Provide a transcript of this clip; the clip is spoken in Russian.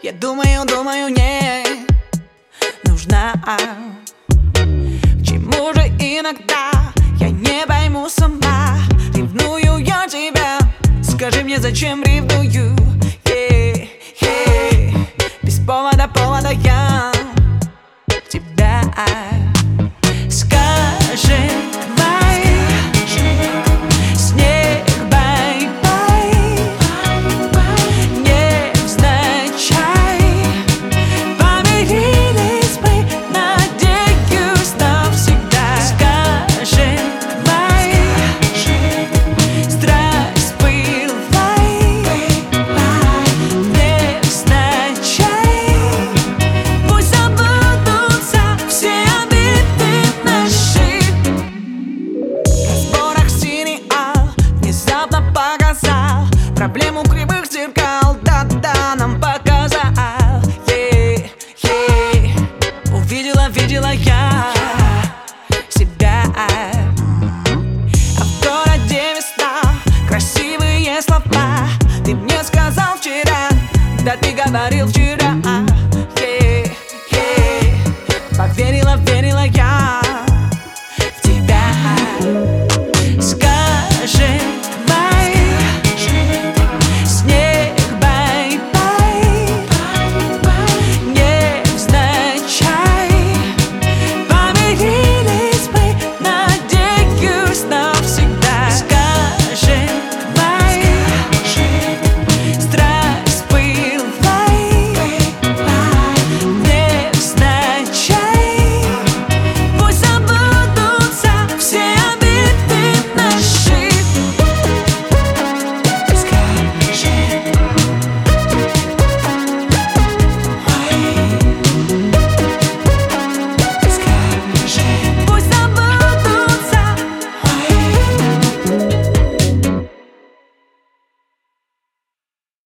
Я думаю, не нужна. К чему же иногда я не пойму сама? Ревную я тебя, скажи мне, зачем ревную? Без повода я тебя. Скажи, снег, бай-бай, невзначай помирились мы, надеюсь, навсегда. Скажи, страсть пылай, невзначай, пусть забудутся все обиды наши. В разборах синий ал внезапно показал проблему кривых зеркал, да-да, нам показал. Увидела я себя. А в городе весна, красивые слова ты мне сказал вчера, да ты говорил вчера.